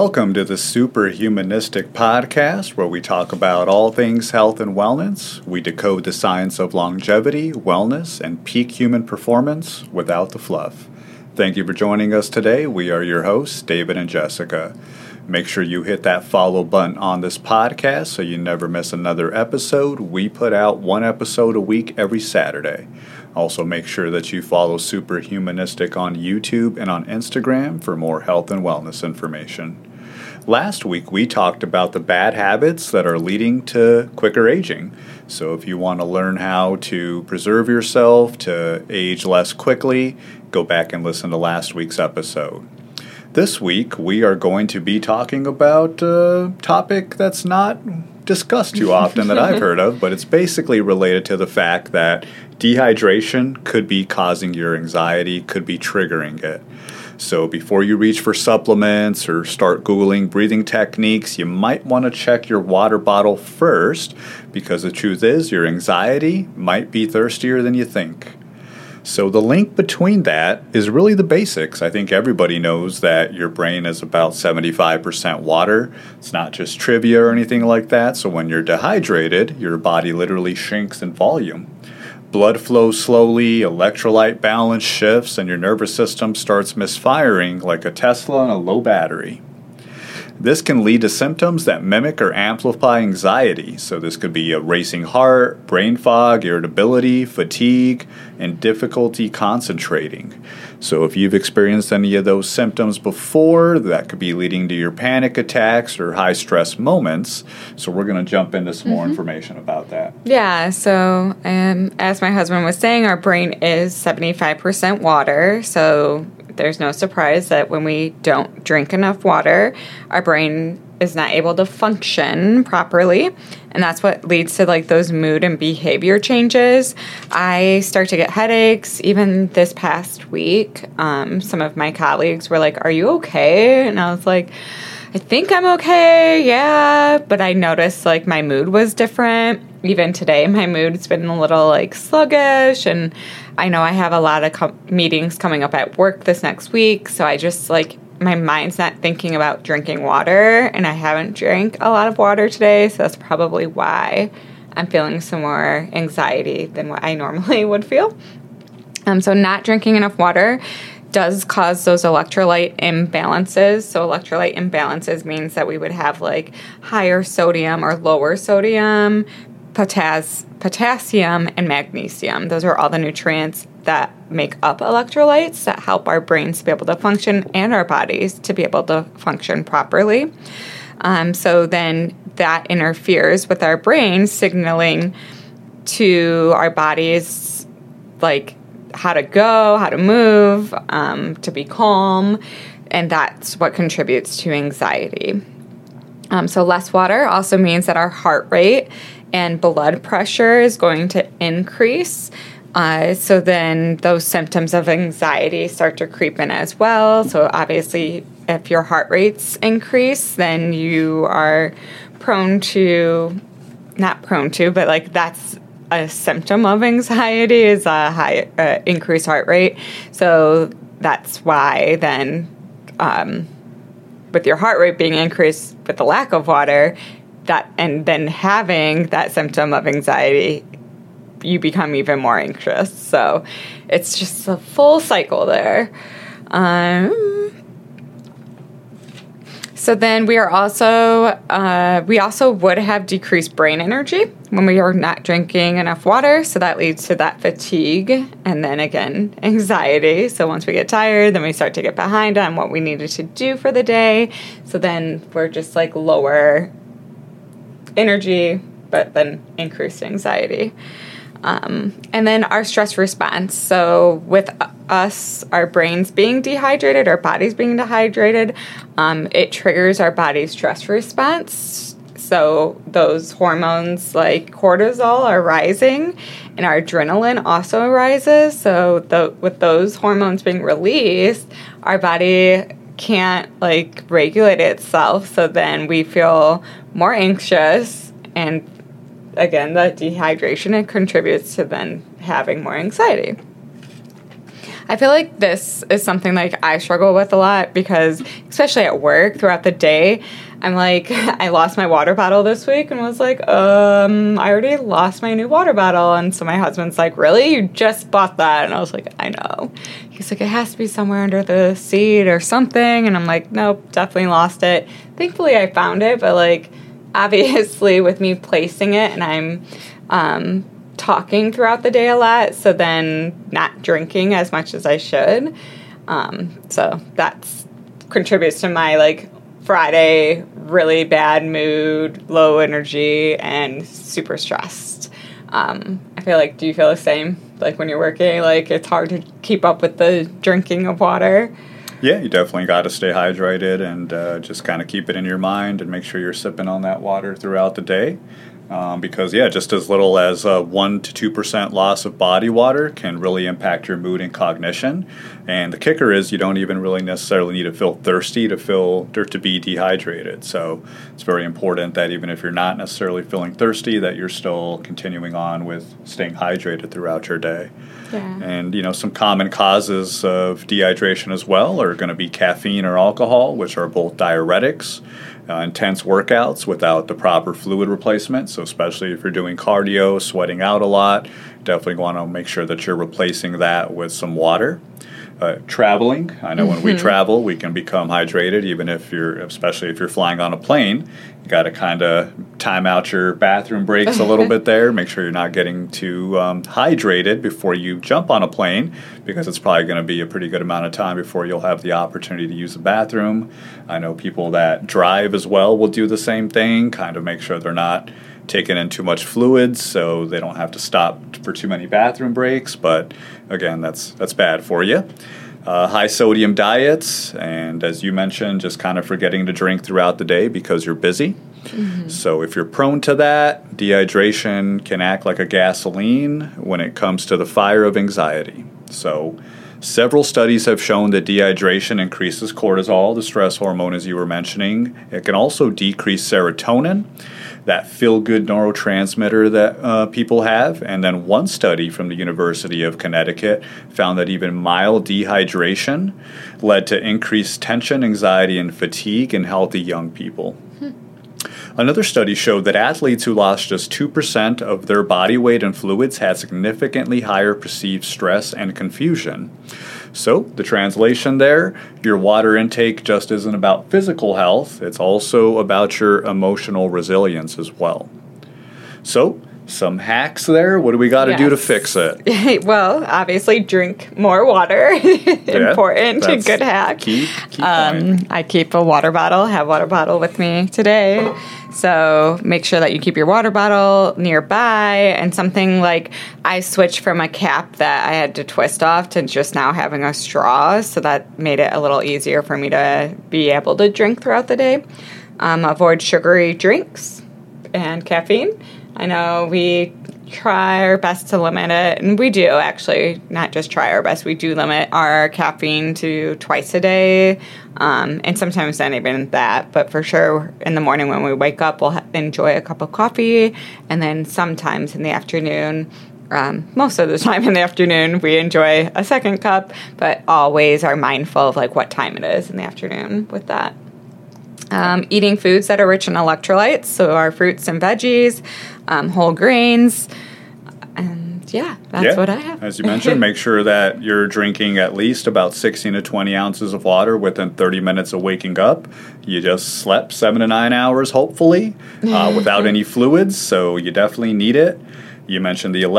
Welcome to the Superhumanistic Podcast, where we talk about all things health and wellness. We decode the science of longevity, wellness, and peak human performance without the fluff. Thank you for joining us today. We are your hosts, David and Jessica. Make sure you hit that follow button on this podcast so you never miss another episode. We put out one episode a week every Saturday. Also, make sure that you follow Superhumanistic on YouTube and on Instagram for more health and wellness information. Last week, we talked about the bad habits that are leading to quicker aging. So if you want to learn how to preserve yourself to age less quickly, go back and listen to last week's episode. This week, we are going to be talking about a topic that's not discussed too often that I've heard of, but it's basically related to the fact that dehydration could be causing your anxiety, could be triggering it. So before you reach for supplements or start Googling breathing techniques, you might want to check your water bottle first, because the truth is your anxiety might be thirstier than you think. So the link between that is really the basics. I think everybody knows that your brain is about 75% water. It's not just trivia or anything like that. So when you're dehydrated, your body literally shrinks in volume. Blood flows slowly, electrolyte balance shifts, and your nervous system starts misfiring like a Tesla on a low battery. This can lead to symptoms that mimic or amplify anxiety. So this could be a racing heart, brain fog, irritability, fatigue, and difficulty concentrating. So if you've experienced any of those symptoms before, that could be leading to your panic attacks or high stress moments. So we're going to jump into some more information about that. Yeah, so as my husband was saying, our brain is 75% water. So there's no surprise that when we don't drink enough water, our brain is not able to function properly. And that's what leads to like those mood and behavior changes. I start to get headaches. Even this past week, some of my colleagues were like, "Are you okay?" And I was like, "I think I'm okay, yeah." But I noticed like my mood was different. Even today, my mood's been a little like sluggish, and I know I have a lot of meetings coming up at work this next week, so I just like my mind's not thinking about drinking water, and I haven't drank a lot of water today, so that's probably why I'm feeling some more anxiety than what I normally would feel. So not drinking enough water does cause those electrolyte imbalances. So electrolyte imbalances means that we would have like higher sodium or lower sodium, potassium, and magnesium. Those are all the nutrients that make up electrolytes that help our brains to be able to function and our bodies to be able to function properly. So then that interferes with our brain signaling to our bodies like how to go, how to move, to be calm, and that's what contributes to anxiety. So less water also means that our heart rate and blood pressure is going to increase. So then those symptoms of anxiety start to creep in as well. So obviously, if your heart rates increase, then you are but like that's a symptom of anxiety is a high increased heart rate. So that's why then with your heart rate being increased with the lack of water, that and then having that symptom of anxiety, you become even more anxious. So it's just a full cycle there. So then we also would have decreased brain energy when we are not drinking enough water. So that leads to that fatigue and then again, anxiety. So once we get tired, then we start to get behind on what we needed to do for the day. So then we're just like lower energy, but then increased anxiety. And then our stress response. So with us, our brains being dehydrated, our bodies being dehydrated, it triggers our body's stress response. So those hormones like cortisol are rising, and our adrenaline also rises. So with those hormones being released, our body can't like regulate itself. So then we feel more anxious, and again, the dehydration, it contributes to then having more anxiety. I feel like this is something like I struggle with a lot because, especially at work throughout the day, I'm like, I lost my water bottle this week and was like, I already lost my new water bottle. And so my husband's like, really? You just bought that? And I was like, I know. He's like, it has to be somewhere under the seat or something. And I'm like, nope, definitely lost it. Thankfully, I found it, but like, obviously with me placing it and I'm talking throughout the day a lot, so then not drinking as much as I should. So that's contributes to my like Friday really bad mood, low energy, and super stressed. I feel like, do you feel the same? Like when you're working, like it's hard to keep up with the drinking of water? Yeah, you definitely got to stay hydrated and just kind of keep it in your mind and make sure you're sipping on that water throughout the day. Because, just as little as 1 to 2% loss of body water can really impact your mood and cognition. And the kicker is you don't even really necessarily need to feel thirsty to be dehydrated. So it's very important that even if you're not necessarily feeling thirsty, that you're still continuing on with staying hydrated throughout your day. Yeah. And, some common causes of dehydration as well are going to be caffeine or alcohol, which are both diuretics. Intense workouts without the proper fluid replacement. So especially if you're doing cardio, sweating out a lot, definitely want to make sure that you're replacing that with some water. Traveling, I know when we travel, we can become hydrated, especially if you're flying on a plane. You got to kind of time out your bathroom breaks a little bit there. Make sure you're not getting too hydrated before you jump on a plane, because it's probably going to be a pretty good amount of time before you'll have the opportunity to use the bathroom. I know people that drive as well will do the same thing, kind of make sure they're not taking in too much fluids so they don't have to stop for too many bathroom breaks. But again, that's bad for you. High sodium diets, and as you mentioned, just kind of forgetting to drink throughout the day because you're busy. So if you're prone to that, dehydration can act like a gasoline when it comes to the fire of anxiety. So several studies have shown that dehydration increases cortisol, the stress hormone as you were mentioning. It can also decrease serotonin, that feel-good neurotransmitter that people have. And then one study from the University of Connecticut found that even mild dehydration led to increased tension, anxiety, and fatigue in healthy young people. Another study showed that athletes who lost just 2% of their body weight in fluids had significantly higher perceived stress and confusion. So, the translation there, your water intake just isn't about physical health, it's also about your emotional resilience as well. So, some hacks there. What do we got to do to fix it? Well, obviously, drink more water. Important, a good hack. Key point. I keep a water bottle, have water bottle with me today. So make sure that you keep your water bottle nearby, and something like I switched from a cap that I had to twist off to just now having a straw. So that made it a little easier for me to be able to drink throughout the day. Avoid sugary drinks and caffeine. I know we try our best to limit it, and we do actually not just try our best, we do limit our caffeine to twice a day, and sometimes not even that, but for sure in the morning when we wake up, we'll enjoy a cup of coffee, and then sometimes in the afternoon, most of the time in the afternoon, we enjoy a second cup, but always are mindful of like what time it is in the afternoon with that. Eating foods that are rich in electrolytes, so our fruits and veggies, whole grains, and that's what I have. As you mentioned, make sure that you're drinking at least about 16 to 20 ounces of water within 30 minutes of waking up. You just slept 7 to 9 hours, hopefully, without any fluids, so you definitely need it. You mentioned the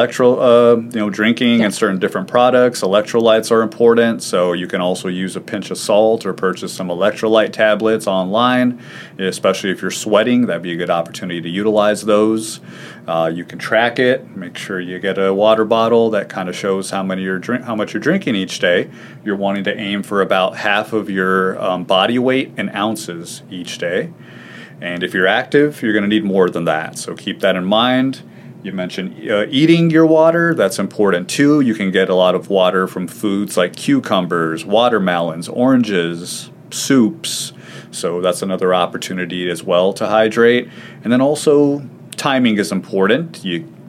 drinking and certain different products. Electrolytes are important, so you can also use a pinch of salt or purchase some electrolyte tablets online, especially if you're sweating. That'd be a good opportunity to utilize those. You can track it. Make sure you get a water bottle that kind of shows how much you're drinking each day. You're wanting to aim for about half of your body weight in ounces each day. And if you're active, you're going to need more than that, so keep that in mind. You mentioned eating your water. That's important too. You can get a lot of water from foods like cucumbers, watermelons, oranges, soups. So that's another opportunity as well to hydrate. And then also timing is important. You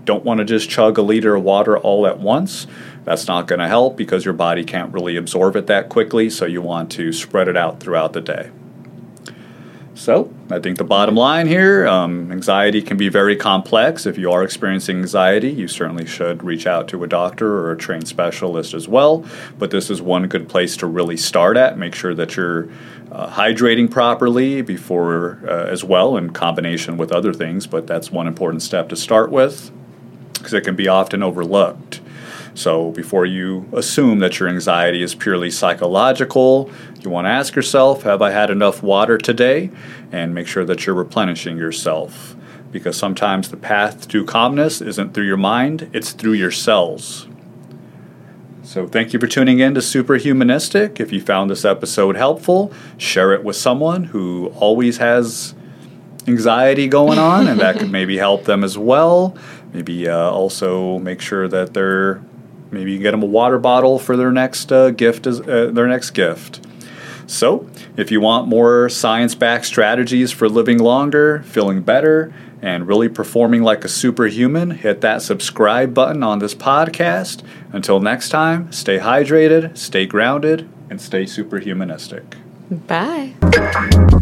don't want to just chug a liter of water all at once. That's not going to help because your body can't really absorb it that quickly, so you want to spread it out throughout the day. So I think the bottom line here, anxiety can be very complex. If you are experiencing anxiety, you certainly should reach out to a doctor or a trained specialist as well. But this is one good place to really start at. Make sure that you're hydrating properly before as well in combination with other things. But that's one important step to start with because it can be often overlooked. So before you assume that your anxiety is purely psychological, you want to ask yourself, have I had enough water today? And make sure that you're replenishing yourself. Because sometimes the path to calmness isn't through your mind, it's through your cells. So thank you for tuning in to Superhumanistic. If you found this episode helpful, share it with someone who always has anxiety going on, and that could maybe help them as well. Maybe also make sure that maybe you can get them a water bottle for their next gift. So, if you want more science-backed strategies for living longer, feeling better, and really performing like a superhuman, hit that subscribe button on this podcast. Until next time, stay hydrated, stay grounded, and stay superhumanistic. Bye.